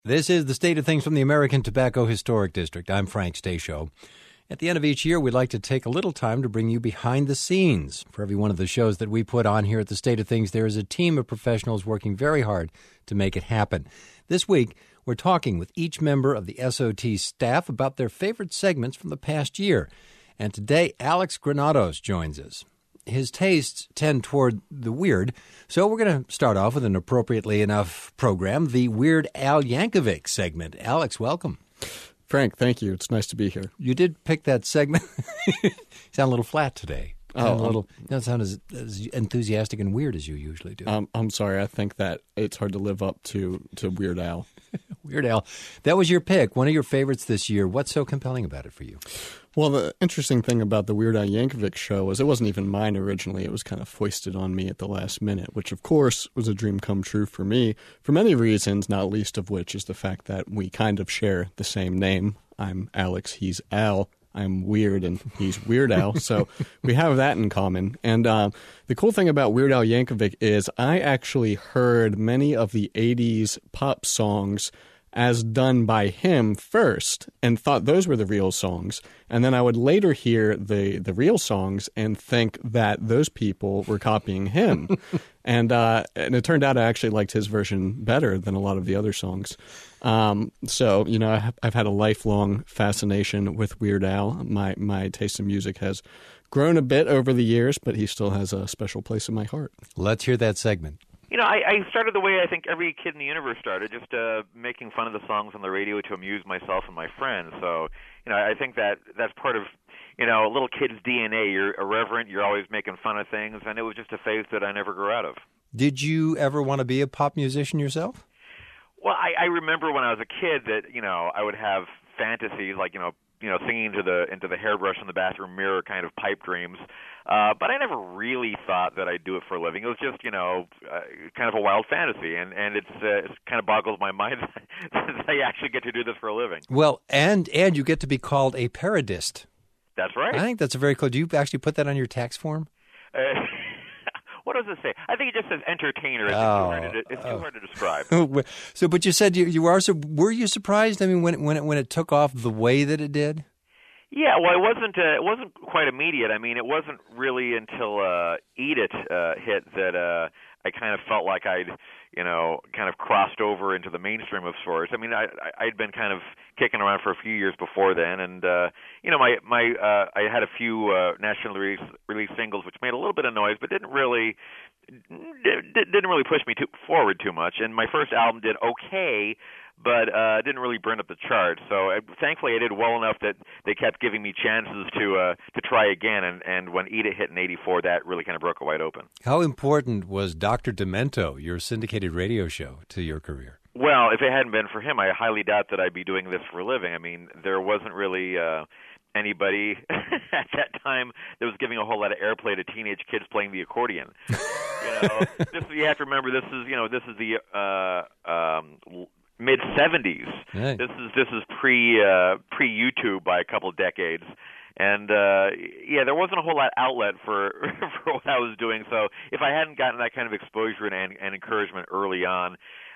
This is the State of Things from the American Tobacco Historic District. I'm Frank Stasio. At the end of each year, we'd like to take a little time to bring you behind the scenes. For every one of the shows that we put on here at the State of Things, there is a team of professionals working very hard to make it happen. This week, we're talking with each member of the SOT staff about their favorite segments from the past year. And today, Alex Granados joins us. His tastes tend toward the weird, so we're going to start off with an appropriately enough program, the Weird Al Yankovic segment. Alex, welcome. Frank, thank you. It's nice to be here. You did pick that segment. You sound a little flat today. You don't sound as enthusiastic and weird as you usually do. I'm sorry. I think that it's hard to live up to Weird Al. Weird Al. That was your pick, one of your favorites this year. What's so compelling about it for you? Well, the interesting thing about the Weird Al Yankovic show was it wasn't even mine originally. It was kind of foisted on me at the last minute, which, of course, was a dream come true for me for many reasons, not least of which is the fact that we kind of share the same name. I'm Alex, he's Al. I'm weird and he's Weird Al, so we have that in common. And the cool thing about Weird Al Yankovic is I actually heard many of the 80s pop songs as done by him first and thought those were the real songs. And then I would later hear the real songs and think that those people were copying him. And it turned out I actually liked his version better than a lot of the other songs. So, you know, I've had a lifelong fascination with Weird Al. My taste in music has grown a bit over the years, but he still has a special place in my heart. Let's hear that segment. You know, I started the way I think every kid in the universe started, just making fun of the songs on the radio to amuse myself and my friends. So, you know, I think that's part of, you know, a little kid's DNA. You're irreverent, you're always making fun of things, and it was just a phase that I never grew out of. Did you ever want to be a pop musician yourself? Well, I remember when I was a kid that, you know, I would have fantasies like, you know, singing into the hairbrush in the bathroom mirror kind of pipe dreams. But I never really thought that I'd do it for a living. It was just, you know, kind of a wild fantasy, and it's kind of boggles my mind that I actually get to do this for a living. Well, and you get to be called a parodist. That's right. I think that's a very cool. Do you actually put that on your tax form? What does it say? I think it just says entertainer. It's too hard to describe. So, but you said you are. So, were you surprised? I mean, when it took off the way that it did? Yeah, well, it wasn't quite immediate. I mean, it wasn't really until Eat It hit that I kind of felt like I'd, you know, kind of crossed over into the mainstream of sorts. I mean, I'd been kind of kicking around for a few years before then, and you know, I had a few nationally released singles which made a little bit of noise, but didn't really push me forward too much. And my first album did okay, but didn't really burn up the charts. So thankfully I did well enough that they kept giving me chances to try again. And when Eat It hit in '84, that really kind of broke it wide open. How important was Dr. Demento, your syndicated radio show, to your career? Well, if it hadn't been for him, I highly doubt that I'd be doing this for a living. I mean, there wasn't really anybody at that time that was giving a whole lot of airplay to teenage kids playing the accordion. You know, you have to remember this is the mid-'70s. Right. This is pre-YouTube by a couple of decades. And, there wasn't a whole lot outlet for what I was doing. So if I hadn't gotten that kind of exposure and encouragement early on,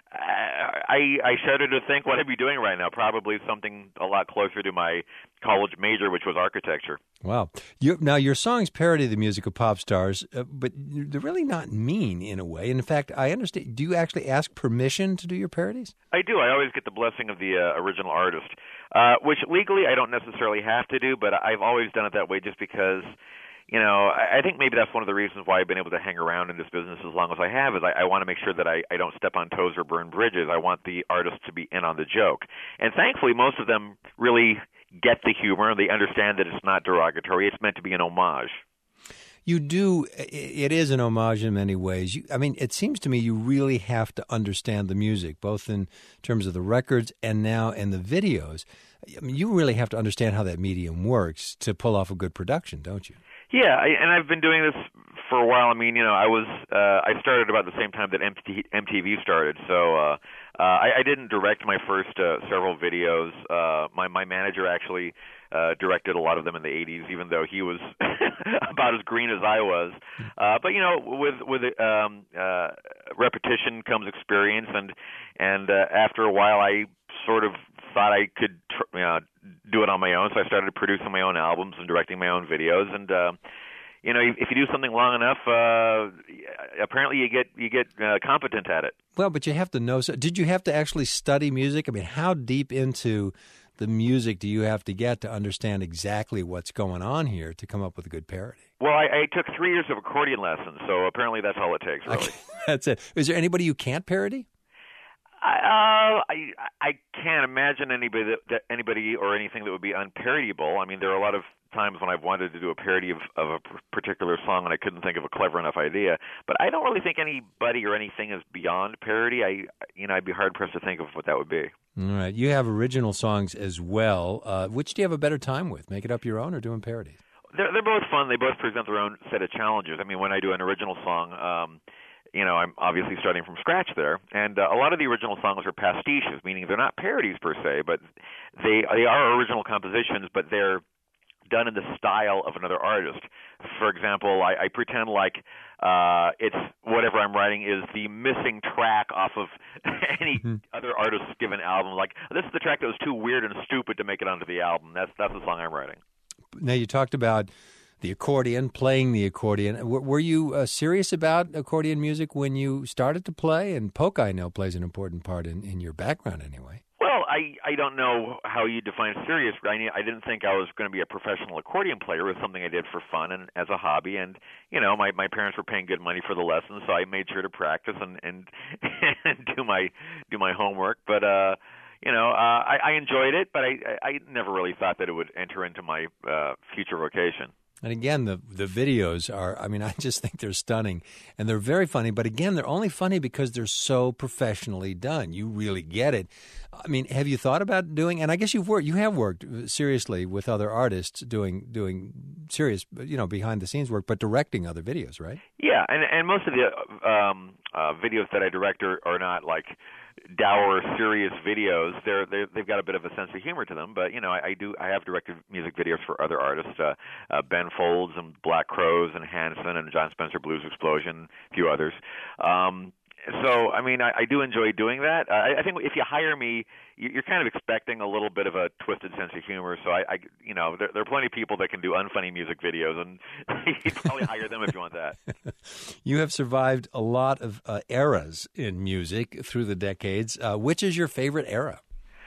I shudder to think what I'd be doing right now. Probably something a lot closer to my college major, which was architecture. Wow. Now, your songs parody the music of pop stars, but they're really not mean in a way. And in fact, I understand. Do you actually ask permission to do your parodies? I do. I always get the blessing of the original artist, which legally I don't necessarily have to do, but I've always done it that way just because, you know, I think maybe that's one of the reasons why I've been able to hang around in this business as long as I have, is I want to make sure that I don't step on toes or burn bridges. I want the artist to be in on the joke. And thankfully, most of them really get the humor. They understand that it's not derogatory. It's meant to be an homage. You do. It is an homage in many ways. I mean, it seems to me you really have to understand the music, both in terms of the records and now in the videos. I mean, you really have to understand how that medium works to pull off a good production, don't you? Yeah, and I've been doing this for a while. I mean, you know, I started about the same time that MTV started, so I didn't direct my first several videos. My manager actually directed a lot of them in the 80s, even though he was about as green as I was. But with repetition comes experience, and after a while, I sort of thought I could do it on my own. So I started producing my own albums and directing my own videos, and if you do something long enough, apparently you get competent at it. Well, but you have to know. So did you have to actually study music? I mean, how deep into the music do you have to get to understand exactly what's going on here to come up with a good parody? Well, I took 3 years of accordion lessons, so apparently that's all it takes, really. Okay. That's it. Is there anybody you can't parody? I can't imagine anybody or anything that would be unparodiable. I mean, there are a lot of times when I've wanted to do a parody of a particular song and I couldn't think of a clever enough idea. But I don't really think anybody or anything is beyond parody. I'd be hard pressed to think of what that would be. All right. You have original songs as well. Which do you have a better time with? Make it up your own or doing parodies? They're both fun. They both present their own set of challenges. I mean, when I do an original song, I'm obviously starting from scratch there, and a lot of the original songs are pastiches, meaning they're not parodies per se, but they are original compositions, but they're done in the style of another artist. For example, I pretend like it's whatever I'm writing is the missing track off of any other artist's given album. Like, this is the track that was too weird and stupid to make it onto the album. That's the song I'm writing. Now, you talked about the accordion, playing the accordion. Were you serious about accordion music when you started to play? And polka, I know, plays an important part in your background anyway. Well, I don't know how you define serious, but I didn't think I was going to be a professional accordion player. It was something I did for fun and as a hobby. And, my parents were paying good money for the lessons, so I made sure to practice and do my homework. But, I enjoyed it, but I never really thought that it would enter into my future vocation. And again, the videos are, I just think they're stunning. And they're very funny. But again, they're only funny because they're so professionally done. You really get it. Have you thought about doing, and I guess you have worked seriously with other artists doing serious, behind-the-scenes work, but directing other videos, right? Yeah, and most of the videos that I direct are not like dour, serious videos. They've got a bit of a sense of humor to them, but I have directed music videos for other artists, Ben Folds and Black Crowes and Hanson and John Spencer Blues Explosion, a few others. So, I do enjoy doing that. I think if you hire me, you're kind of expecting a little bit of a twisted sense of humor. So, there are plenty of people that can do unfunny music videos, and you'd probably hire them if you want that. You have survived a lot of eras in music through the decades. Which is your favorite era?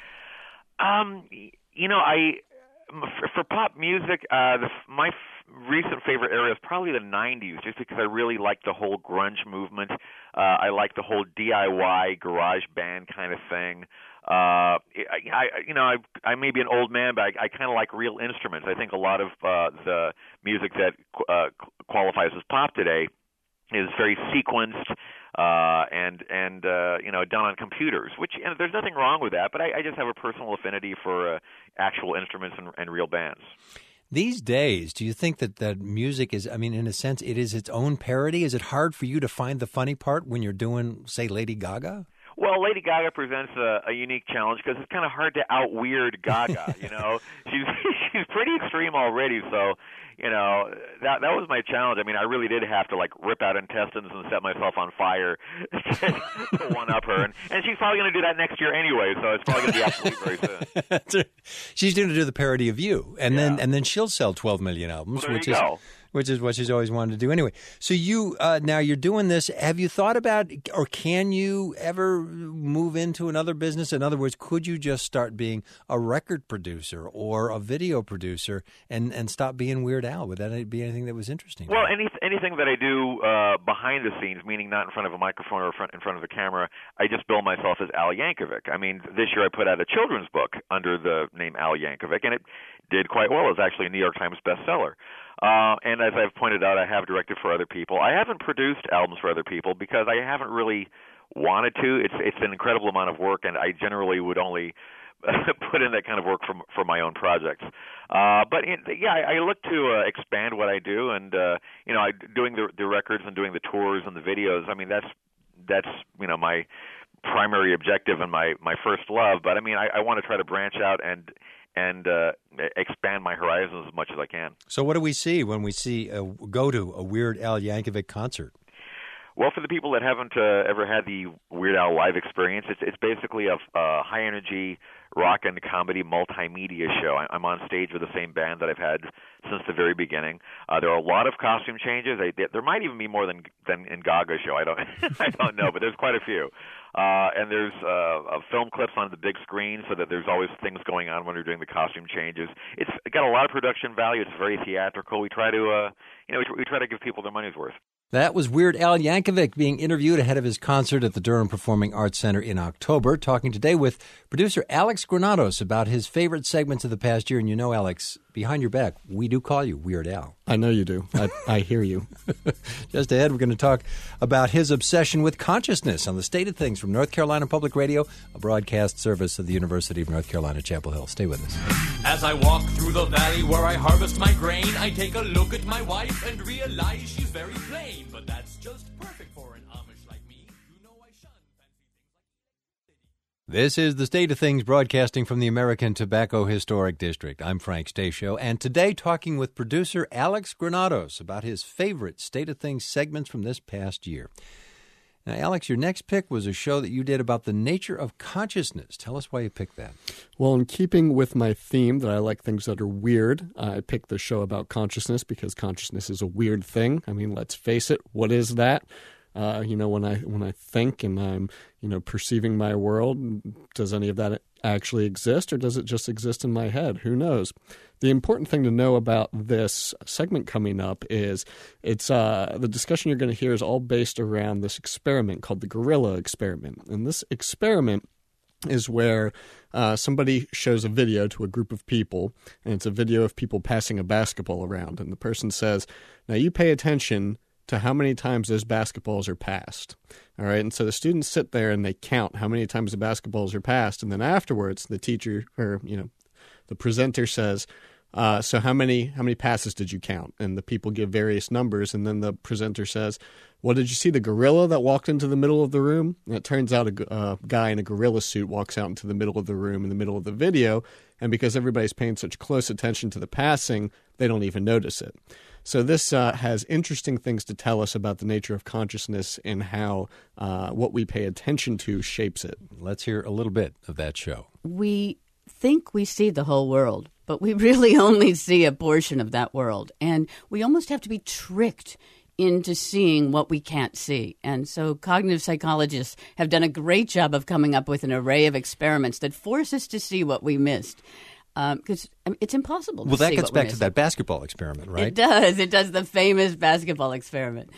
For pop music, my recent favorite era is probably the 90s, just because I really like the whole grunge movement. I like the whole DIY garage band kind of thing. I may be an old man, but I kind of like real instruments. I think a lot of the music that qualifies as pop today is very sequenced and done on computers, which there's nothing wrong with that, but I just have a personal affinity for actual instruments and real bands. These days, do you think that music is, in a sense, it is its own parody? Is it hard for you to find the funny part when you're doing, say, Lady Gaga? Well, Lady Gaga presents a unique challenge because it's kind of hard to out-weird Gaga, She's pretty extreme already, so, that was my challenge. I really did have to, rip out intestines and set myself on fire to one-up her. And she's probably going to do that next year anyway, so it's probably going to be obsolete very soon. She's going to do the parody of you, and then she'll sell 12 million albums, well, which is what she's always wanted to do anyway. So you now you're doing this. Have you thought about, or can you ever move into another business? In other words, could you just start being a record producer or a video producer and stop being Weird Al? Would that be anything that was interesting? Well, anything that I do behind the scenes, meaning not in front of a microphone or in front of a camera, I just bill myself as Al Yankovic. This year I put out a children's book under the name Al Yankovic, and it did quite well. It was actually a New York Times bestseller. And as I've pointed out, I have directed for other people. I haven't produced albums for other people because I haven't really wanted to. It's an incredible amount of work, and I generally would only put in that kind of work for my own projects. But I look to expand what I do, and doing the records and doing the tours and the videos. That's my primary objective and my first love. But I mean, I want to try to branch out and expand my horizons as much as I can. So what do we see when we go to a Weird Al Yankovic concert? Well, for the people that haven't ever had the Weird Al live experience, it's basically a high-energy rock and comedy multimedia show. I'm on stage with the same band that I've had since the very beginning. There are a lot of costume changes. There might even be more than in Gaga's show. I don't know, but there's quite a few. And there's film clips on the big screen, so that there's always things going on when we're doing the costume changes. It's got a lot of production value. It's very theatrical. We try to, we try to give people their money's worth. That was Weird Al Yankovic being interviewed ahead of his concert at the Durham Performing Arts Center in October, talking today with producer Alex Granados about his favorite segments of the past year. And you know, Alex, behind your back, we do call you Weird Al. I know you do. I hear you. Just ahead, we're going to talk about his obsession with consciousness on The State of Things from North Carolina Public Radio, a broadcast service of the University of North Carolina, Chapel Hill. Stay with us. As I walk through the valley where I harvest my grain, I take a look at my wife and realize she's very plain. But that's just perfect for an Amish like me. You know I shun fancy things like... This is The State of Things, broadcasting from the American Tobacco Historic District. I'm Frank Stasio, and today talking with producer Alex Granados about his favorite State of Things segments from this past year. Now, Alex, your next pick was a show that you did about the nature of consciousness. Tell us why you picked that. Well, in keeping with my theme that I like things that are weird, I picked the show about consciousness because consciousness is a weird thing. I mean, let's face it. What is that? When I think and I'm, perceiving my world, does any of that actually exist, or does it just exist in my head? Who knows? The important thing to know about this segment coming up is the discussion you're going to hear is all based around this experiment called the gorilla experiment. And this experiment is where somebody shows a video to a group of people, and it's a video of people passing a basketball around. And the person says, now you pay attention to how many times those basketballs are passed. All right, and so the students sit there and they count how many times the basketballs are passed, and then afterwards the teacher or the presenter says, so how many passes did you count? And the people give various numbers, and then the presenter says, well, did you see the gorilla that walked into the middle of the room? And it turns out a guy in a gorilla suit walks out into the middle of the room in the middle of the video, and because everybody's paying such close attention to the passing, they don't even notice it. So this has interesting things to tell us about the nature of consciousness and how what we pay attention to shapes it. Let's hear a little bit of that show. We think we see the whole world, but we really only see a portion of that world. And we almost have to be tricked into seeing what we can't see. And so cognitive psychologists have done a great job of coming up with an array of experiments that force us to see what we missed. Because it's impossible to see. Well, that gets back to that basketball experiment, right? It does. It does, the famous basketball experiment.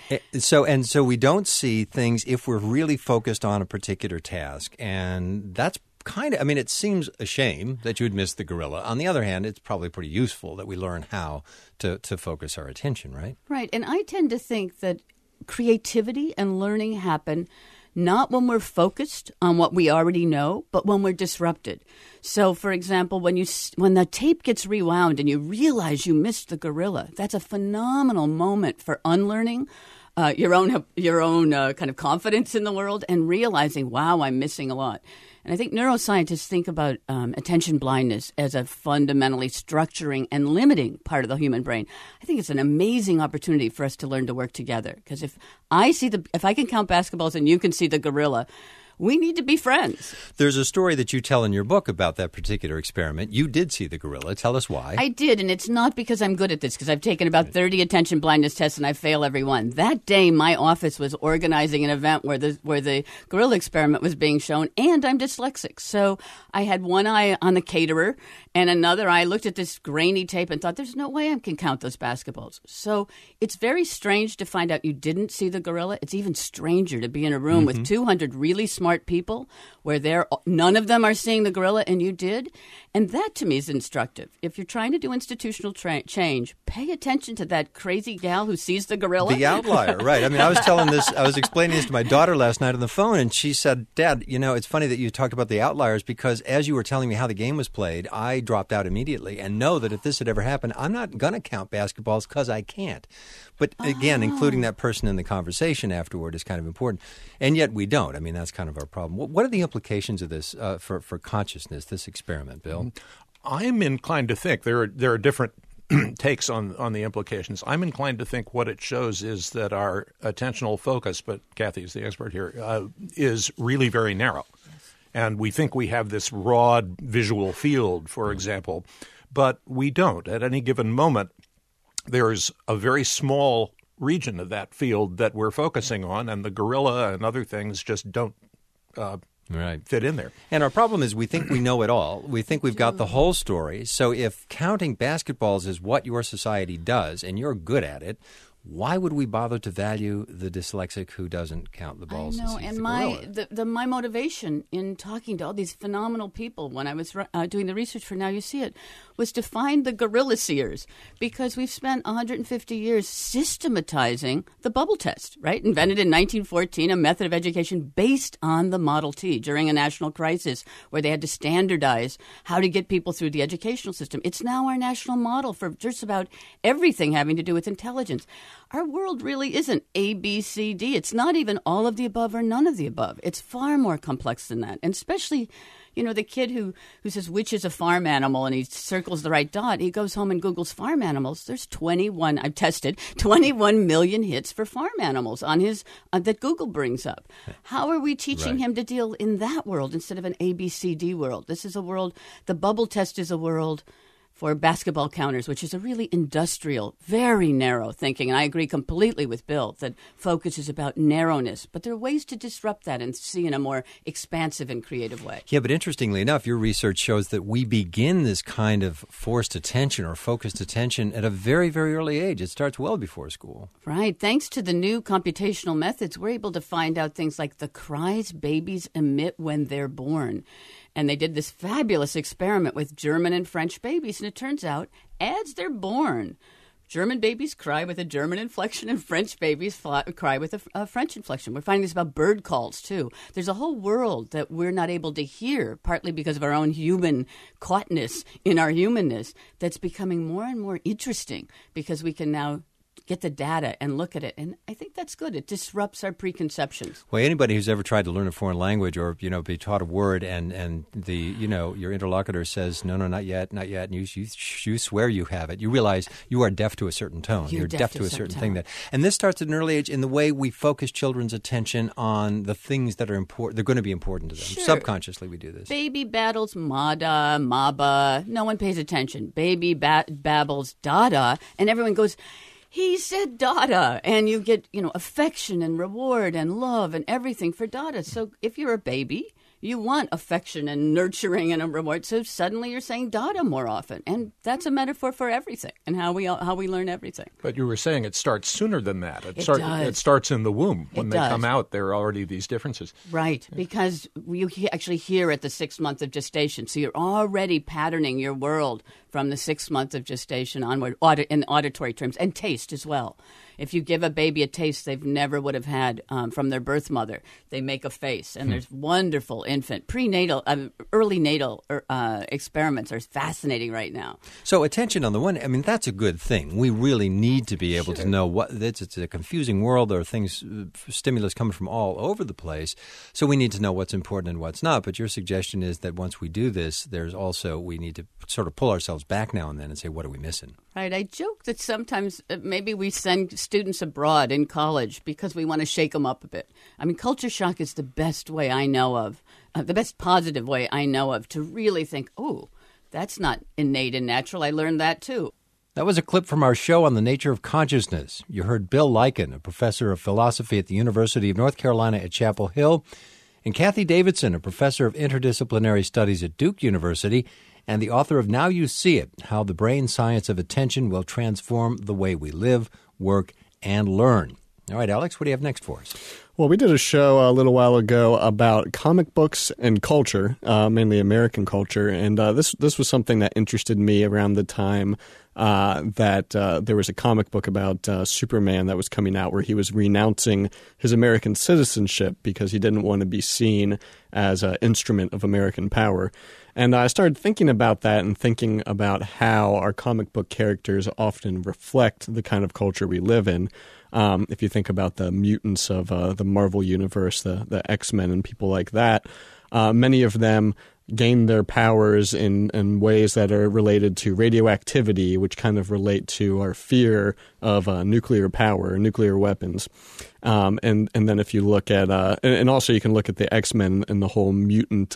So we don't see things if we're really focused on a particular task. And that's it seems a shame that you would miss the gorilla. On the other hand, it's probably pretty useful that we learn how to focus our attention, right? Right. And I tend to think that creativity and learning happen not when we're focused on what we already know, but when we're disrupted. So, for example, when the tape gets rewound and you realize you missed the gorilla, that's a phenomenal moment for unlearning your own kind of confidence in the world and realizing, wow, I'm missing a lot. And I think neuroscientists think about attention blindness as a fundamentally structuring and limiting part of the human brain. I think it's an amazing opportunity for us to learn to work together. Because if I can count basketballs and you can see the gorilla, we need to be friends. There's a story that you tell in your book about that particular experiment. You did see the gorilla. Tell us why. I did, and it's not because I'm good at this, because I've taken about 30 attention blindness tests and I fail every one. That day, my office was organizing an event where the gorilla experiment was being shown, and I'm dyslexic. So I had one eye on the caterer and another eye looked at this grainy tape and thought, there's no way I can count those basketballs. So it's very strange to find out you didn't see the gorilla. It's even stranger to be in a room with 200 really smart people where none of them are seeing the gorilla and you did. And that to me is instructive. If you're trying to do institutional change, pay attention to that crazy gal who sees the gorilla. The outlier, right. I was explaining this to my daughter last night on the phone, and she said, Dad, it's funny that you talked about the outliers because as you were telling me how the game was played, I dropped out immediately and know that if this had ever happened, I'm not going to count basketballs because I can't. But again, including that person in the conversation afterward is kind of important. And yet we don't. I mean, that's kind of our problem. What are the implications of this for consciousness, this experiment, Bill? I'm inclined to think there are different takes on the implications. I'm inclined to think what it shows is that our attentional focus, but Kathy is the expert here, is really very narrow. And we think we have this broad visual field, for example, but we don't. At any given moment, there's a very small region of that field that we're focusing on, and the gorilla and other things just don't fit in there. And our problem is we think we know it all. We think we've got the whole story. So if counting basketballs is what your society does and you're good at it, why would we bother to value the dyslexic who doesn't count the balls? I know, and my motivation in talking to all these phenomenal people when I was doing the research for Now You See It was to find the gorilla seers, because we've spent 150 years systematizing the bubble test, right? Invented in 1914, a method of education based on the Model T during a national crisis where they had to standardize how to get people through the educational system. It's now our national model for just about everything having to do with intelligence. Our world really isn't A, B, C, D. It's not even all of the above or none of the above. It's far more complex than that. And especially, the kid who says which is a farm animal and he circles the right dot, he goes home and Googles farm animals. There's 21 million hits for farm animals on his that Google brings up. How are we teaching him to deal in that world instead of an A, B, C, D world? This is a world, the bubble test is a world for basketball counters, which is a really industrial, very narrow thinking. And I agree completely with Bill that focus is about narrowness. But there are ways to disrupt that and see in a more expansive and creative way. Yeah, but interestingly enough, your research shows that we begin this kind of forced attention or focused attention at a very, very early age. It starts well before school. Right. Thanks to the new computational methods, we're able to find out things like the cries babies emit when they're born. And they did this fabulous experiment with German and French babies, and it turns out, as they're born, German babies cry with a German inflection and French babies cry with a French inflection. We're finding this about bird calls, too. There's a whole world that we're not able to hear, partly because of our own human caughtness in our humanness, that's becoming more and more interesting because we can now get the data and look at it. And I think that's good. It disrupts our preconceptions. Well, anybody who's ever tried to learn a foreign language or, be taught a word and the, your interlocutor says, no, not yet. And you swear you have it. You realize you are deaf to a certain tone. You're deaf to a certain thing. And this starts at an early age in the way we focus children's attention on the things that are important. They're going to be important to them. Sure. Subconsciously, we do this. Baby battles Mada, Maba. No one pays attention. Baby babbles Dada. And everyone goes, he said Dada, and you get, affection and reward and love and everything for Dada. So if you're a baby, you want affection and nurturing and a reward. So suddenly you're saying Dada more often, and that's a metaphor for everything and how we learn everything. But you were saying it starts sooner than that. It starts in the womb. When they come out, there are already these differences. Right, because you actually hear at the 6th month of gestation. So you're already patterning your world from the 6th month of gestation onward in auditory terms, and taste as well. If you give a baby a taste they've never would have had from their birth mother, they make a face. And there's wonderful infant, prenatal, early natal experiments are fascinating right now. So attention on the one, that's a good thing. We really need to be able to know what it's a confusing world. There are things, stimulus coming from all over the place. So we need to know what's important and what's not. But your suggestion is that once we do this, we need to sort of pull ourselves back now and then and say, what are we missing? Right. I joke that sometimes maybe we send students abroad in college because we want to shake them up a bit. Culture shock is the best way I know of, the best positive way I know of to really think, oh, that's not innate and natural. I learned that too. That was a clip from our show on the nature of consciousness. You heard Bill Lycan, a professor of philosophy at the University of North Carolina at Chapel Hill, and Kathy Davidson, a professor of interdisciplinary studies at Duke University, and the author of Now You See It, How the Brain Science of Attention Will Transform the Way We Live, Work, and Learn. All right, Alex, what do you have next for us? Well, we did a show a little while ago about comic books and culture, mainly American culture, and this was something that interested me around the time that there was a comic book about Superman that was coming out where he was renouncing his American citizenship because he didn't want to be seen as an instrument of American power. And I started thinking about that and thinking about how our comic book characters often reflect the kind of culture we live in. If you think about the mutants of the Marvel Universe, the X-Men and people like that, many of them gain their powers in ways that are related to radioactivity, which kind of relate to our fear of nuclear power, nuclear weapons. And then if you look at, and also you can look at the X-Men and the whole mutant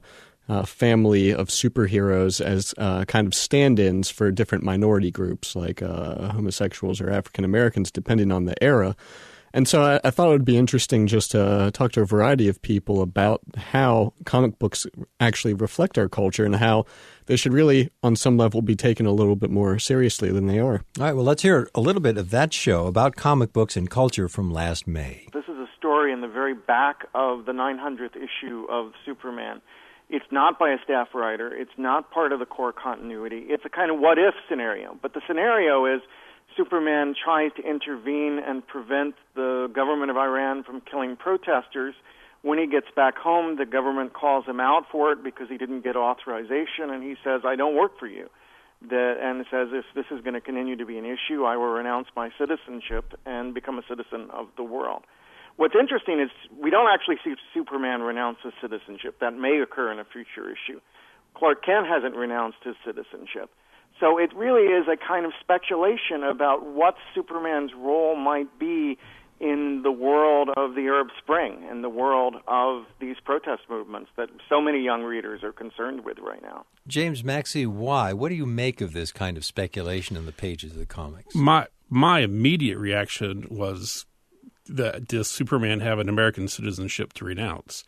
family of superheroes as kind of stand-ins for different minority groups like homosexuals or African Americans, depending on the era. And so I thought it would be interesting just to talk to a variety of people about how comic books actually reflect our culture and how they should really, on some level, be taken a little bit more seriously than they are. All right, well, let's hear a little bit of that show about comic books and culture from last May. This is a story in the very back of the 900th issue of Superman. It's not by a staff writer. It's not part of the core continuity. It's a kind of what-if scenario. But the scenario is Superman tries to intervene and prevent the government of Iran from killing protesters. When he gets back home, the government calls him out for it because he didn't get authorization, and he says, I don't work for you. And says, if this is going to continue to be an issue, I will renounce my citizenship and become a citizen of the world. What's interesting is we don't actually see Superman renounce his citizenship. That may occur in a future issue. Clark Kent hasn't renounced his citizenship. So it really is a kind of speculation about what Superman's role might be in the world of the Arab Spring and the world of these protest movements that so many young readers are concerned with right now. James Maxey, why? What do you make of this kind of speculation in the pages of the comics? My immediate reaction was that does Superman have an American citizenship to renounce?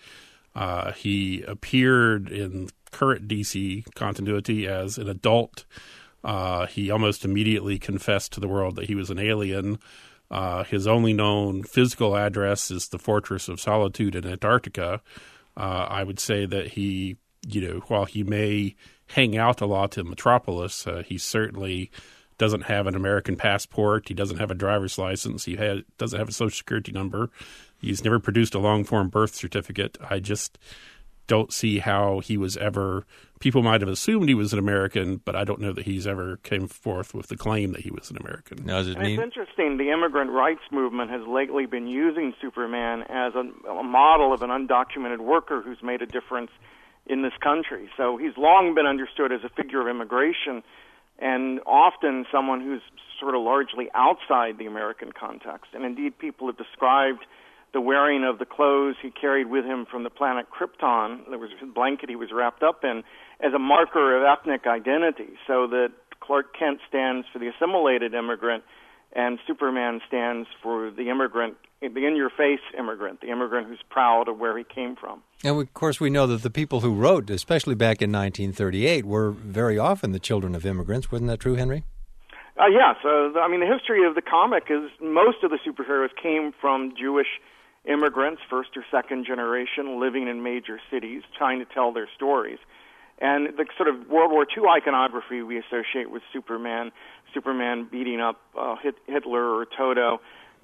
He appeared in current DC continuity as an adult. He almost immediately confessed to the world that he was an alien. His only known physical address is the Fortress of Solitude in Antarctica. I would say that he, while he may hang out a lot in Metropolis, he certainly doesn't have an American passport. He doesn't have a driver's license. He doesn't have a Social Security number. He's never produced a long-form birth certificate. I just don't see how he was ever – people might have assumed he was an American, but I don't know that he's ever came forth with the claim that he was an American. Now, does it mean – It's interesting. The immigrant rights movement has lately been using Superman as a model of an undocumented worker who's made a difference in this country. So he's long been understood as a figure of immigration and often someone who's sort of largely outside the American context. And indeed, people have described the wearing of the clothes he carried with him from the planet Krypton, there was a blanket he was wrapped up in, as a marker of ethnic identity, so that Clark Kent stands for the assimilated immigrant and Superman stands for the immigrant, the in-your-face immigrant, the immigrant who's proud of where he came from. And, of course, we know that the people who wrote, especially back in 1938, were very often the children of immigrants. Wasn't that true, Henry? Yes. The history of the comic is most of the superheroes came from Jewish immigrants, first or second generation, living in major cities, trying to tell their stories. And the sort of World War II iconography we associate with Superman beating up Hitler or Tito,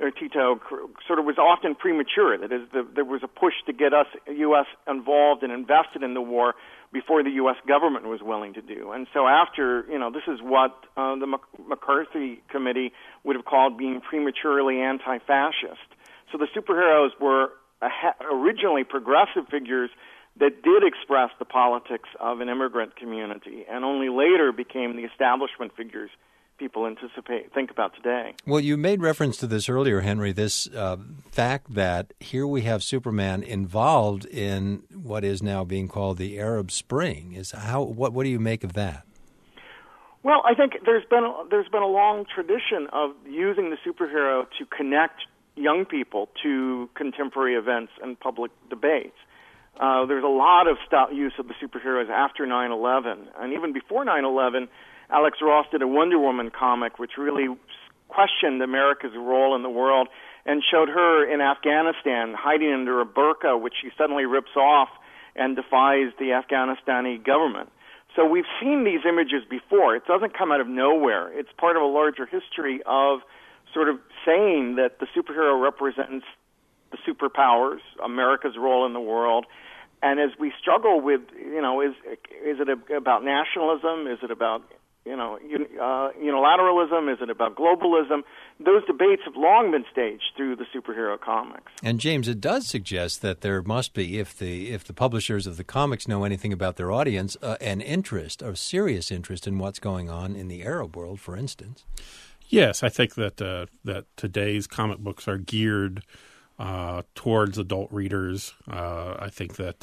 sort of was often premature. That is, there was a push to get us, U.S., involved and invested in the war before the U.S. government was willing to do. And so after, this is what the McCarthy Committee would have called being prematurely anti-fascist. So the superheroes were originally progressive figures that did express the politics of an immigrant community and only later became the establishment figures people think about today. Well, you made reference to this earlier, Henry, this fact that here we have Superman involved in what is now being called the Arab Spring. What do you make of that? Well, I think there's been a long tradition of using the superhero to connect young people to contemporary events and public debates. There's a lot of use of the superheroes after 9/11, and even before 9/11, Alex Ross did a Wonder Woman comic which really questioned America's role in the world and showed her in Afghanistan hiding under a burqa, which she suddenly rips off and defies the Afghanistani government. So we've seen these images before. It doesn't come out of nowhere. It's part of a larger history of sort of saying that the superhero represents the superpowers, America's role in the world. And as we struggle with, is it about nationalism? Is it about unilateralism? Is it about globalism? Those debates have long been staged through the superhero comics. And James, it does suggest that there must be, if the publishers of the comics know anything about their audience, an interest, a serious interest in what's going on in the Arab world, for instance. Yes, I think that that today's comic books are geared towards adult readers. I think that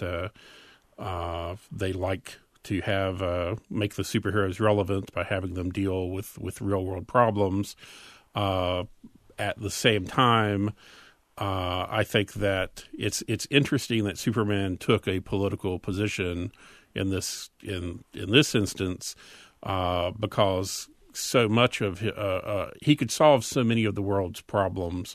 they like to have make the superheroes relevant by having them deal with real world problems. At the same time, I think that it's interesting that Superman took a political position in this instance because so much of he could solve so many of the world's problems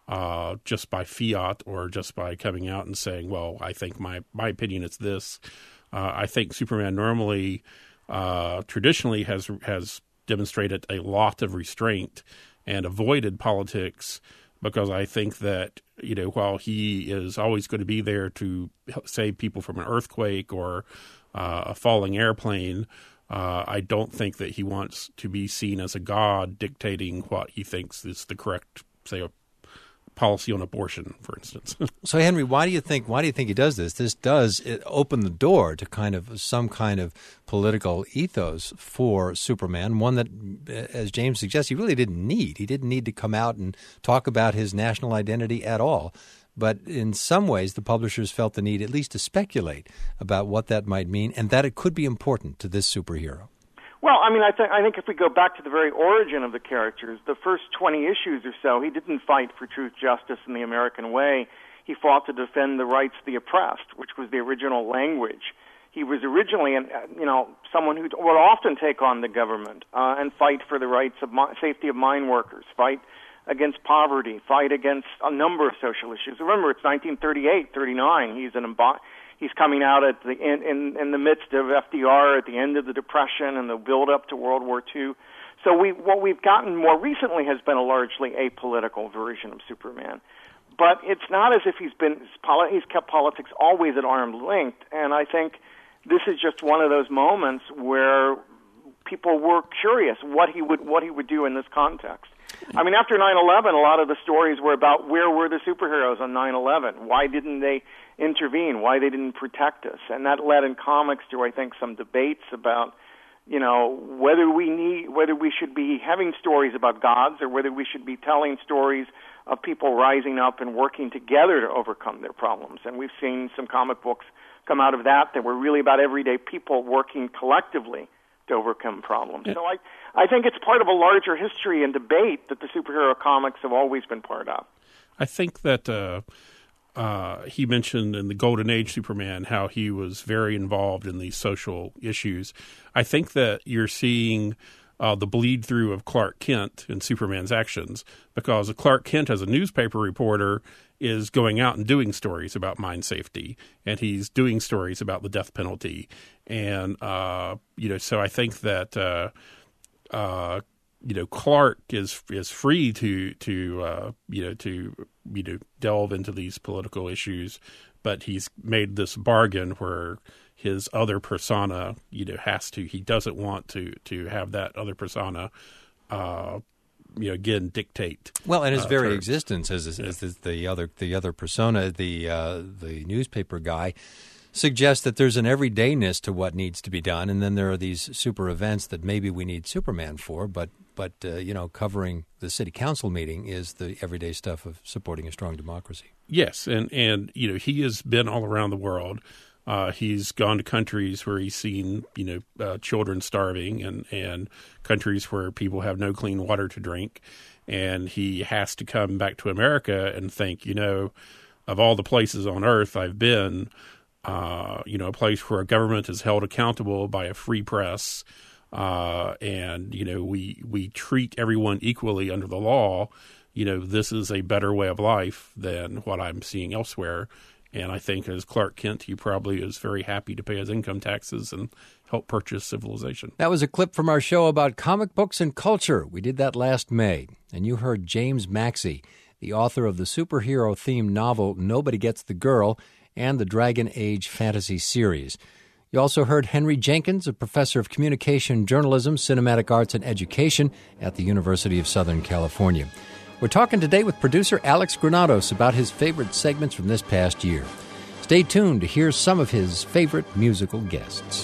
just by fiat or just by coming out and saying, well, I think my opinion is this. I think Superman normally, traditionally has demonstrated a lot of restraint and avoided politics because I think that, while he is always going to be there to save people from an earthquake or a falling airplane, I don't think that he wants to be seen as a god dictating what he thinks is the correct, say, policy on abortion, for instance. So, Henry, why do you think he does this? This does open the door to kind of some kind of political ethos for Superman, one that, as James suggests, he really didn't need. He didn't need to come out and talk about his national identity at all. But in some ways, the publishers felt the need at least to speculate about what that might mean and that it could be important to this superhero. Well, I think if we go back to the very origin of the characters, the first 20 issues or so, he didn't fight for truth, justice, and the American way. He fought to defend the rights of the oppressed, which was the original language. He was originally, someone who would often take on the government and fight for the rights of safety of mine workers, fight against poverty, fight against a number of social issues. Remember, it's 1938, 39. He's coming out at the in the midst of FDR at the end of the Depression and the build-up to World War II. So what we've gotten more recently has been a largely apolitical version of Superman. But it's not as if he's kept politics always at arm's length. And I think this is just one of those moments where people were curious what he would do in this context. I mean, after 9/11, a lot of the stories were about where were the superheroes on 9/11? Why didn't they intervene? Why they didn't protect us? And that led in comics to, I think, some debates about, whether we should be having stories about gods or whether we should be telling stories of people rising up and working together to overcome their problems. And we've seen some comic books come out of that were really about everyday people working collectively to overcome problems. Yeah. So I think it's part of a larger history and debate that the superhero comics have always been part of. I think that he mentioned in the Golden Age Superman how he was very involved in these social issues. I think that you're seeing the bleed through of Clark Kent in Superman's actions because Clark Kent, as a newspaper reporter, is going out and doing stories about mine safety, and he's doing stories about the death penalty. And, so I think that, Clark is free to delve into these political issues, but he's made this bargain where his other persona, he doesn't want to have that other persona, again, dictate. Well, and his very existence as the other persona, the newspaper guy, suggests that there's an everydayness to what needs to be done, and then there are these super events that maybe we need Superman for, but covering the city council meeting is the everyday stuff of supporting a strong democracy. Yes, and he has been all around the world. He's gone to countries where he's seen, children starving and countries where people have no clean water to drink. And he has to come back to America and think, of all the places on earth I've been, a place where a government is held accountable by a free press, and, we treat everyone equally under the law. This is a better way of life than what I'm seeing elsewhere. And I think as Clark Kent, he probably is very happy to pay his income taxes and help purchase civilization. That was a clip from our show about comic books and culture. We did that last May. And you heard James Maxey, the author of the superhero-themed novel Nobody Gets the Girl and the Dragon Age fantasy series. You also heard Henry Jenkins, a professor of communication, journalism, cinematic arts, and education at the University of Southern California. We're talking today with producer Alex Granados about his favorite segments from this past year. Stay tuned to hear some of his favorite musical guests.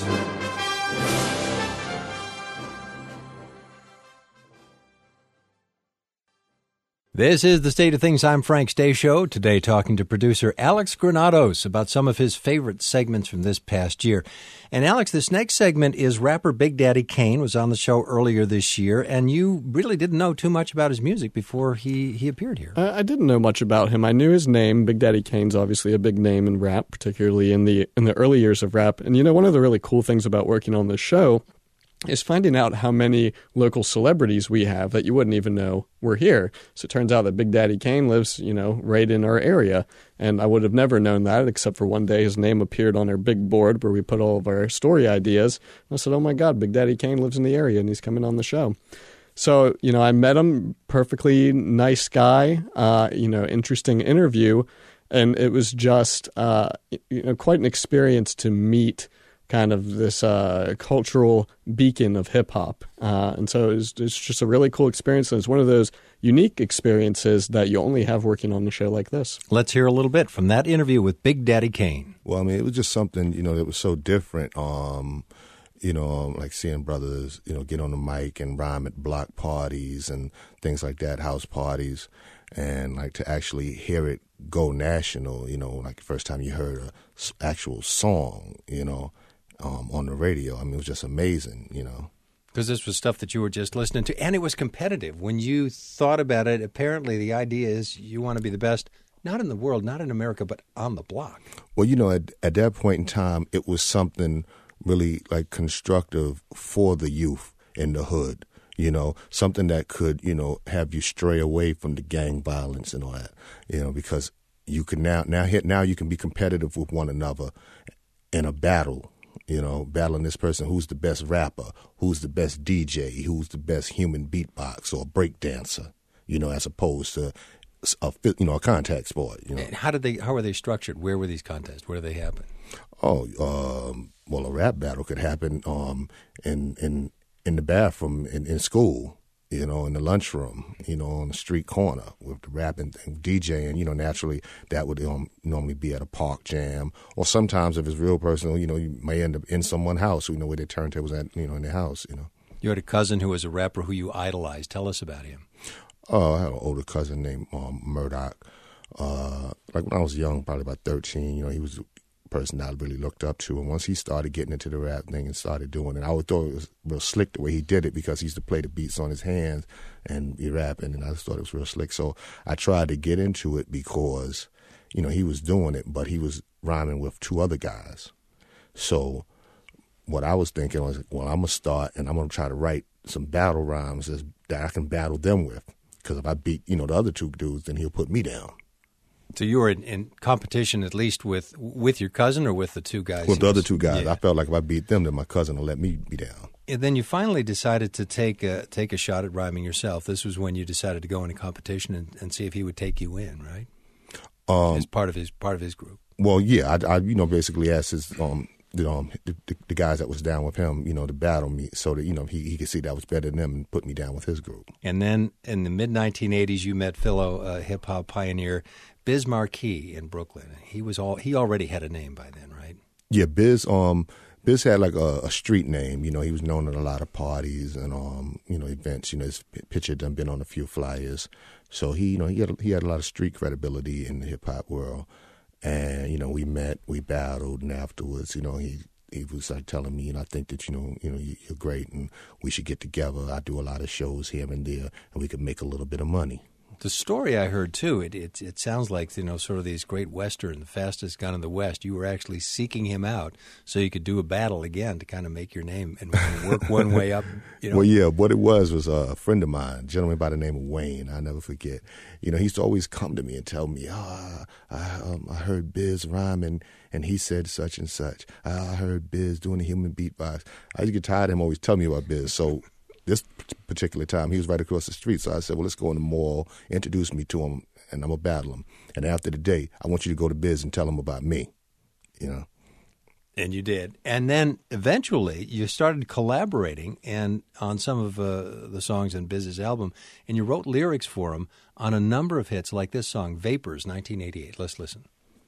This is The State of Things. I'm Frank Stasio, today talking to producer Alex Granados about some of his favorite segments from this past year. And Alex, this next segment is rapper Big Daddy Kane, was on the show earlier this year, and you really didn't know too much about his music before he appeared here. I didn't know much about him. I knew his name. Big Daddy Kane's obviously a big name in rap, particularly in the early years of rap. And one of the really cool things about working on this show is finding out how many local celebrities we have that you wouldn't even know were here. So it turns out that Big Daddy Kane lives, right in our area. And I would have never known that, except for one day his name appeared on our big board where we put all of our story ideas. And I said, oh my God, Big Daddy Kane lives in the area and he's coming on the show. So, I met him, perfectly nice guy, interesting interview. And it was just, quite an experience to meet kind of this cultural beacon of hip-hop. And so it's just a really cool experience, and it's one of those unique experiences that you only have working on a show like this. Let's hear a little bit from that interview with Big Daddy Kane. Well, it was just something, that was so different, like seeing brothers, get on the mic and rhyme at block parties and things like that, house parties, and like to actually hear it go national, like the first time you heard an actual song, on the radio. It was just amazing, Because this was stuff that you were just listening to, and it was competitive. When you thought about it, apparently the idea is you want to be the best, not in the world, not in America, but on the block. Well, at that point in time, it was something really like constructive for the youth in the hood, something that could, have you stray away from the gang violence and all that, because you can now you can be competitive with one another in a battle. Battling this person who's the best rapper, who's the best DJ, who's the best human beatbox or break dancer, as opposed to a contact sport. And how are they structured? Where were these contests? Where do they happen? Well, a rap battle could happen in the bathroom in school. In the lunchroom, on the street corner with the rap and DJing, naturally that would normally be at a park jam. Or sometimes if it's real personal, you may end up in someone's house, where their turntables at, in their house, You had a cousin who was a rapper who you idolized. Tell us about him. I had an older cousin named Murdoch. Like when I was young, probably about 13, he was person I really looked up to, and once he started getting into the rap thing and started doing it, I would thought it was real slick the way he did it because he used to play the beats on his hands and be rapping, and I just thought it was real slick. So I tried to get into it because, he was doing it, but he was rhyming with two other guys. So what I was thinking was, well, I'm going to start and I'm going to try to write some battle rhymes that I can battle them with, because if I beat, the other two dudes, then he'll put me down. So you were in competition at least with your cousin or with the two guys? With the other two guys. Yeah. I felt like if I beat them, then my cousin will let me be down. And then you finally decided to take a shot at rhyming yourself. This was when you decided to go into competition and see if he would take you in, right? As part of his group. Well, yeah, I basically asked his the guys that was down with him, to battle me, so that he could see that I was better than them and put me down with his group. And then in the mid 1980s, you met fellow hip hop pioneer Biz Markie in Brooklyn. He already had a name by then, right? Yeah, Biz had like a street name. He was known at a lot of parties and events. His picture done been on a few flyers. So he had a lot of street credibility in the hip hop world. And we met, we battled, and afterwards, he was like telling me, I think that you're great, and we should get together. I do a lot of shows here and there, and we could make a little bit of money. The story I heard, too, it sounds like, sort of these great Western, the fastest gun in the West. You were actually seeking him out so you could do a battle again to kind of make your name and work one way up. Well, yeah, what it was a friend of mine, a gentleman by the name of Wayne. I'll never forget. He used to always come to me and tell me, I heard Biz rhyming, and he said such and such. I heard Biz doing the human beatbox. I used to get tired of him always telling me about Biz, so this particular time, he was right across the street. So I said, well, let's go in the mall, introduce me to him, and I'm going to battle him. And after the day, I want you to go to Biz and tell him about me, And you did. And then eventually you started collaborating and on some of the songs in Biz's album, and you wrote lyrics for him on a number of hits like this song, Vapors, 1988. Let's listen.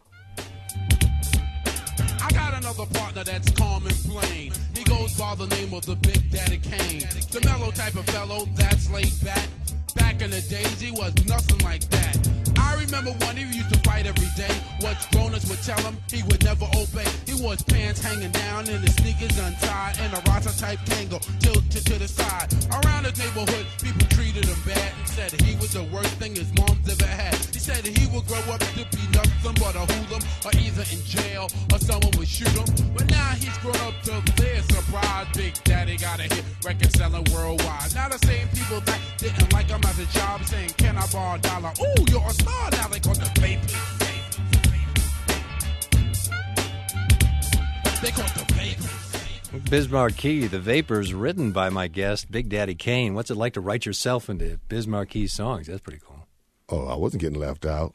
I got another partner that's calm and plain. He goes by the name of the Big Daddy Kane. The mellow type of fellow that's laid back. Back in the days, he was nothing like that. I remember when he used to fight every day. What grown-ups would tell him, he would never obey. He wore his pants hanging down and his sneakers untied, and a Rasta-type tango tilted to the side. Around his neighborhood, people treated him bad and said he was the worst thing his mom's ever had. He said he would grow up to be nothing but a hoodlum, or either in jail or someone would shoot him. But now he's grown up to their surprise. Big Daddy got a hit record selling worldwide. Now the same people that didn't like him as a job saying, can I borrow a dollar? Ooh, you're a star now. They call the Vapors. They call the Vapors. Biz Markie, The Vapors, written by my guest, Big Daddy Kane. What's it like to write yourself into Biz Markie's songs? That's pretty cool. Oh, I wasn't getting left out.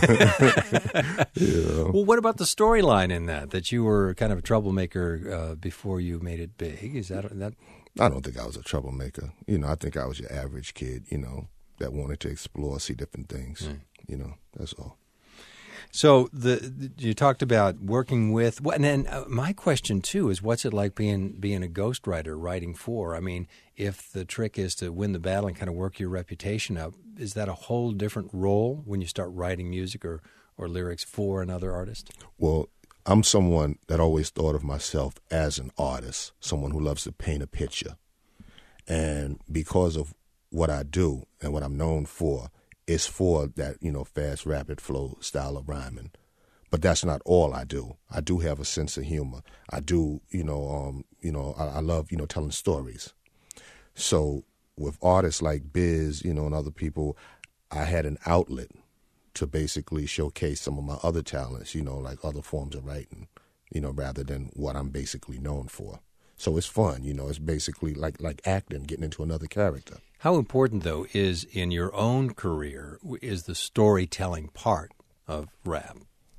Well, what about the storyline in that you were kind of a troublemaker before you made it big? Is that? I don't think I was a troublemaker. I think I was your average kid, that wanted to explore, see different things. That's all. So you talked about working with, and then my question too is, what's it like being a ghostwriter, writing for? I mean, if the trick is to win the battle and kind of work your reputation up, is that a whole different role when you start writing music or lyrics for another artist? Well, I'm someone that always thought of myself as an artist, someone who loves to paint a picture. And because of what I do and what I'm known for, it's for that, fast, rapid flow style of rhyming. But that's not all I do. I do have a sense of humor. I do, I love, telling stories. So with artists like Biz, and other people, I had an outlet to basically showcase some of my other talents, like other forms of writing, rather than what I'm basically known for. So it's fun, it's basically like acting, getting into another character. How important, though, is in your own career is the storytelling part of rap?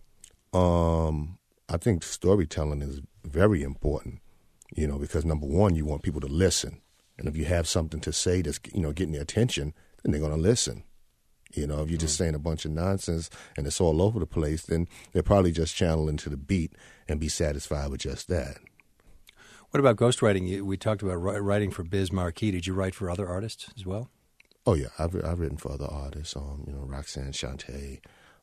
I think storytelling is very important, because number one, you want people to listen. And if you have something to say that's, getting their attention, then they're going to listen. If you're just saying a bunch of nonsense and it's all over the place, then they'll probably just channel into the beat and be satisfied with just that. What about ghostwriting? We talked about writing for Biz Markie. Did you write for other artists as well? Oh, yeah. I've written for other artists, Roxanne Shante,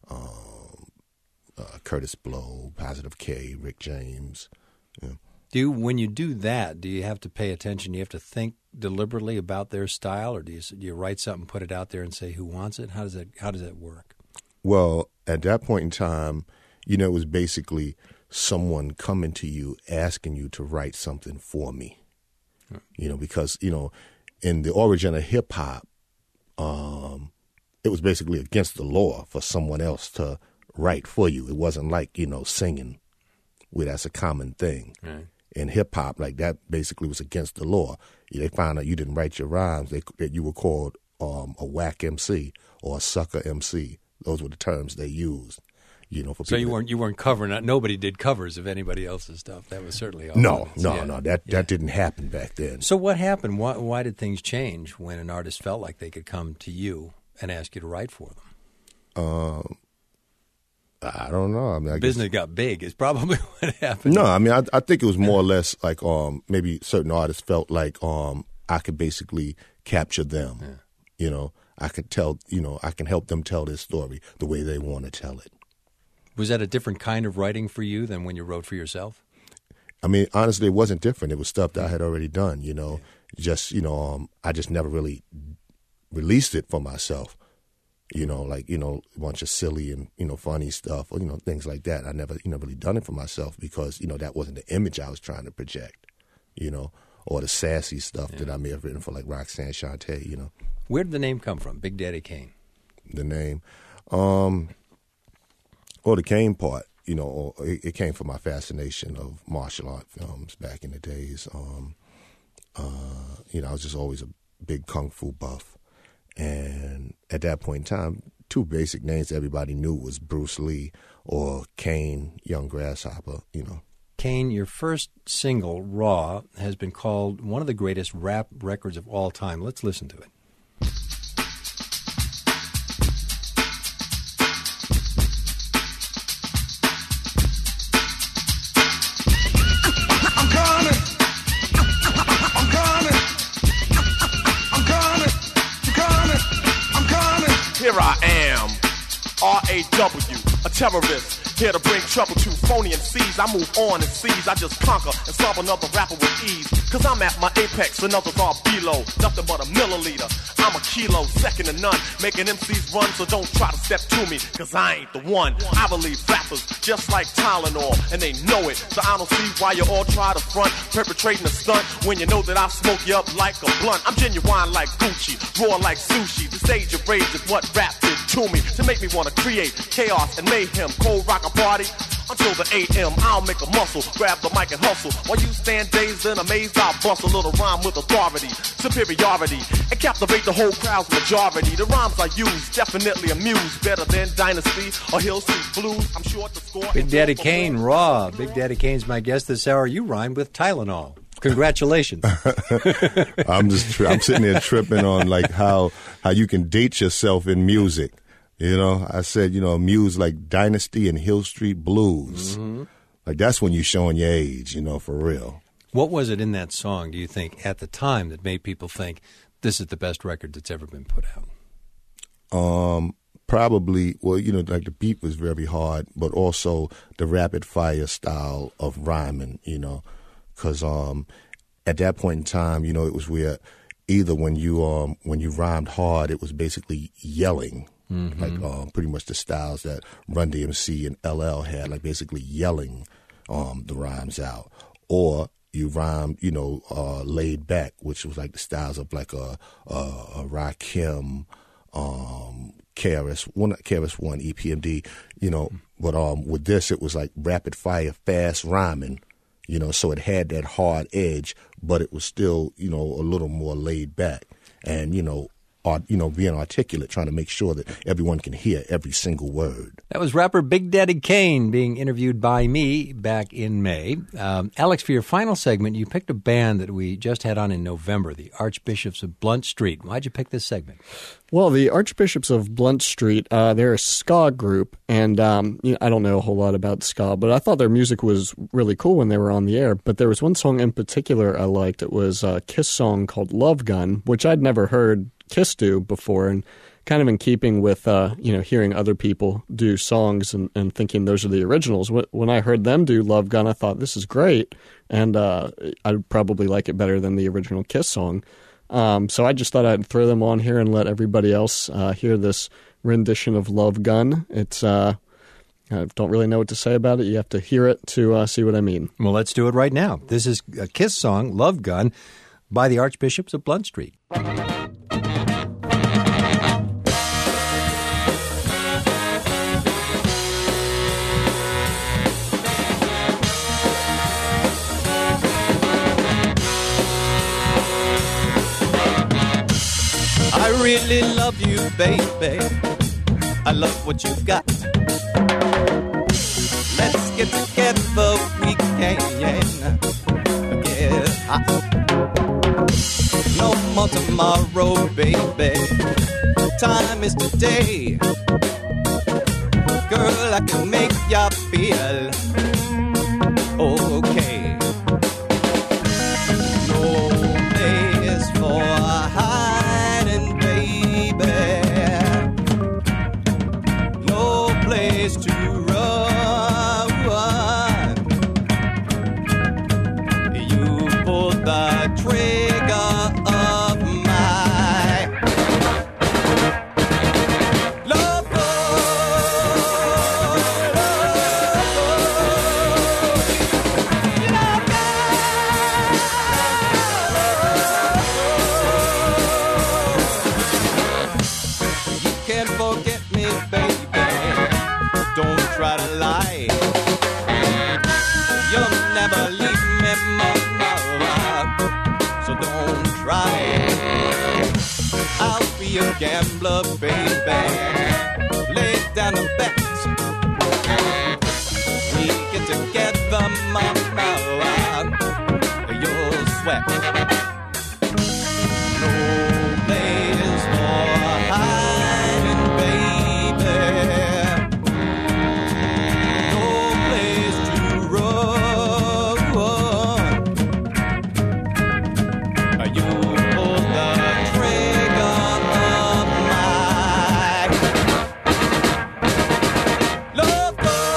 Curtis Blow, Positive K, Rick James. Yeah. When you do that, do you have to pay attention? Do you have to think deliberately about their style, or do you write something, put it out there, and say who wants it? How does that work? Well, at that point in time, it was basically someone coming to you asking you to write something for me. Because in the origin of hip hop, it was basically against the law for someone else to write for you. It wasn't like singing, where that's a common thing. Right. In hip-hop, like that basically was against the law. They found out you didn't write your rhymes, that you were called a whack MC or a sucker MC. Those were the terms they used. For so you weren't covering. Nobody did covers of anybody else's stuff. That was certainly no. That didn't happen back then. So what happened? Why did things change when an artist felt like they could come to you and ask you to write for them? I don't know. I mean, business got big is probably what happened. No, I mean, I think it was more or less like maybe certain artists felt like I could basically capture them. Yeah. I could tell. I can help them tell their story the way they want to tell it. Was that a different kind of writing for you than when you wrote for yourself? I mean, honestly, it wasn't different. It was stuff that I had already done. Just I just never really released it for myself. A bunch of silly and funny stuff, or things like that. I never really done it for myself because that wasn't the image I was trying to project. Or the sassy stuff that I may have written for like Roxanne Shante. Where did the name come from, Big Daddy Kane? The name, the Kane part. It came from my fascination of martial art films back in the days. I was just always a big kung fu buff. And at that point in time, two basic names everybody knew was Bruce Lee or Kane, Young Grasshopper, Kane, your first single, Raw, has been called one of the greatest rap records of all time. Let's listen to it. Here I am, R.A.W., a terrorist, here to bring trouble to phony MCs. I move on and seize, I just conquer and solve another rapper with ease. Cause I'm at my apex and others are below, nothing but a milliliter. I'm a kilo, second to none, making MCs run, so don't try to step to me, cause I ain't the one. I believe rappers just like Tylenol, and they know it, so I don't see why you all try to front, perpetrating a stunt, when you know that I smoke you up like a blunt. I'm genuine like Gucci, raw like sushi. The stage of rage is what rap did to me, to make me wanna create chaos and mayhem. Cold rock a party until the AM. I'll make a muscle, grab the mic and hustle. While you stand dazed and amazed, I'll bust a little rhyme with authority, superiority, and captivate the whole crowd's majority. The rhymes I use definitely amuse, better than Dynasty or Hill Street Blues. I'm sure to score. Big Daddy Kane, Raw. Big Daddy Kane's my guest this hour. You rhymed with Tylenol. Congratulations. I'm sitting there tripping on like how you can date yourself in music. You know, I said, muse like Dynasty and Hill Street Blues. Mm-hmm. Like that's when you're showing your age, for real. What was it in that song, do you think, at the time that made people think this is the best record that's ever been put out? Probably, like the beat was very hard, but also the rapid fire style of rhyming, because at that point in time, it was where either when you rhymed hard, it was basically yelling. Mm-hmm. Like pretty much the styles that Run DMC and LL had, like basically yelling the rhymes out, or you rhymed, laid back, which was like the styles of like a Rakim, KRS-One, EPMD, But with this, it was like rapid fire, fast rhyming, so it had that hard edge, but it was still, a little more laid back, and being articulate, trying to make sure that everyone can hear every single word. That was rapper Big Daddy Kane being interviewed by me back in May. Alex, for your final segment, you picked a band that we just had on in November, the Archbishops of Blunt Street. Why'd you pick this segment? Well, the Archbishops of Blunt Street, they're a ska group, and I don't know a whole lot about ska, but I thought their music was really cool when they were on the air. But there was one song in particular I liked. It was a Kiss song called Love Gun, which I'd never heard Kiss do before, and kind of in keeping with hearing other people do songs and thinking those are the originals. When I heard them do Love Gun, I thought this is great, and I'd probably like it better than the original Kiss song. So I just thought I'd throw them on here and let everybody else hear this rendition of Love Gun. It's I don't really know what to say about it. You have to hear it to see what I mean. Well, let's do it right now. This is a Kiss song, Love Gun, by the Archbishops of Blunt Street. I really love you, baby. I love what you've got. Let's get together, we can get hot. No more tomorrow, baby. Time is today. Girl, I can make ya feel okay. No place for hiding, baby. No place to run. You pull the trigger of my love. You can't forget me, baby. Don't try to lie. You'll never leave me, mama, so don't try. I'll be a gambler, baby. Lay down the bet. We get together, mama. sweat. No place for hiding, baby. No place to run. You pull the trigger of my love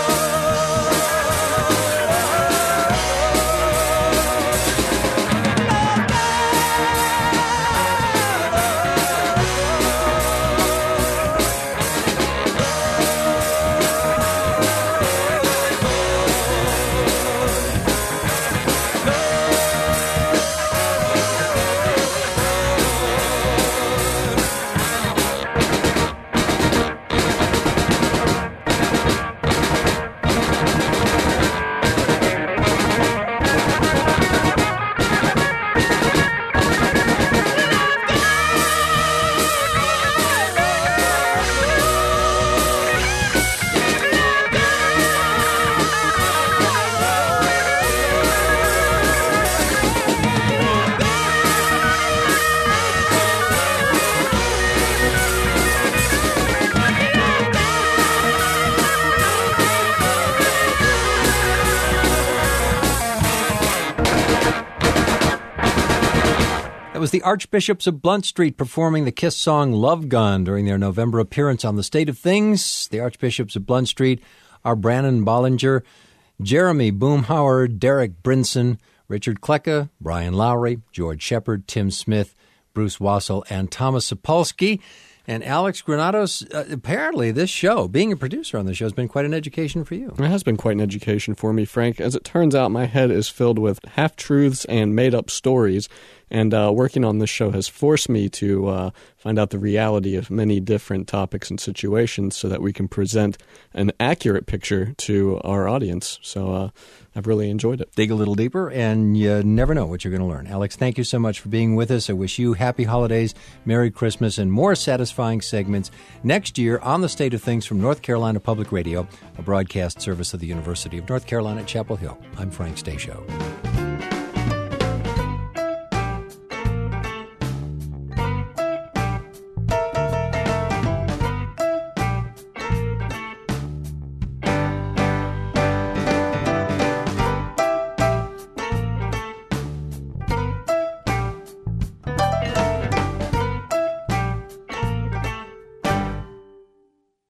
was the Archbishops of Blunt Street performing the Kiss song Love Gun during their November appearance on The State of Things. The Archbishops of Blunt Street are Brannon Bollinger, Jeremy Boomhauer, Derek Brinson, Richard Klecka, Brian Lowry, George Shepard, Tim Smith, Bruce Wassel, and Thomas Sapolsky. And Alex Granados, apparently this show, being a producer on the show, has been quite an education for you. It has been quite an education for me, Frank. As it turns out, my head is filled with half-truths and made-up stories, and working on this show has forced me to find out the reality of many different topics and situations so that we can present an accurate picture to our audience. So I've really enjoyed it. Dig a little deeper, and you never know what you're going to learn. Alex, thank you so much for being with us. I wish you happy holidays, Merry Christmas, and more satisfying segments next year on The State of Things from North Carolina Public Radio, a broadcast service of the University of North Carolina at Chapel Hill. I'm Frank Stasio.